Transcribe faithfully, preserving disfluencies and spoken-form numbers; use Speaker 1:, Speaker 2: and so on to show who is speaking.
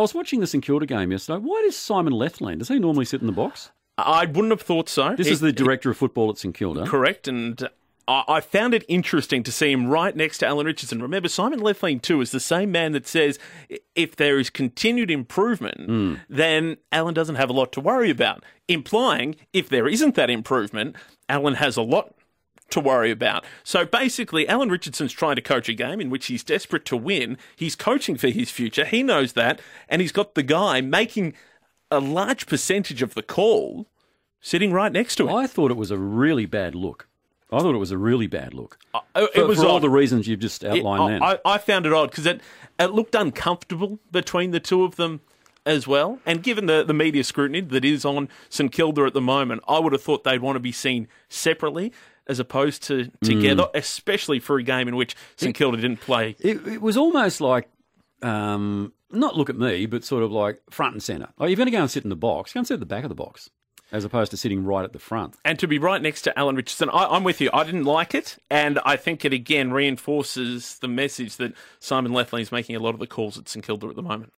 Speaker 1: was watching the St Kilda game yesterday. Why does Simon Lethlean, does he normally sit in the box?
Speaker 2: I wouldn't have thought so.
Speaker 1: This
Speaker 2: it,
Speaker 1: is the director of football at St Kilda.
Speaker 2: Correct, and I, I found it interesting to see him right next to Alan Richardson. Remember, Simon Lethlean too is the same man that says if there is continued improvement, mm. then Alan doesn't have a lot to worry about, implying if there isn't that improvement, Alan has a lot to worry about. So basically, Alan Richardson's trying to coach a game in which he's desperate to win. He's coaching for his future. He knows that. And he's got the guy making a large percentage of the call sitting right next to him.
Speaker 1: I thought it was a really bad look. I thought it was a really bad look.
Speaker 2: Uh, it
Speaker 1: for,
Speaker 2: was
Speaker 1: for all
Speaker 2: odd.
Speaker 1: the reasons you've just outlined
Speaker 2: it,
Speaker 1: then.
Speaker 2: I, I found it odd because it, it looked uncomfortable between the two of them as well. And given the, the media scrutiny that is on St Kilda at the moment, I would have thought they'd want to be seen separately as opposed to together, mm. especially for a game in which St Kilda didn't play.
Speaker 1: It, it was almost like, um, not look at me, but sort of like front and centre. Like, you're going to go and sit in the box, go and sit at the back of the box, as opposed to sitting right at the front.
Speaker 2: And to be right next to Alan Richardson, I, I'm with you. I didn't like it, and I think it again reinforces the message that Simon Lethlean is making a lot of the calls at St Kilda at the moment.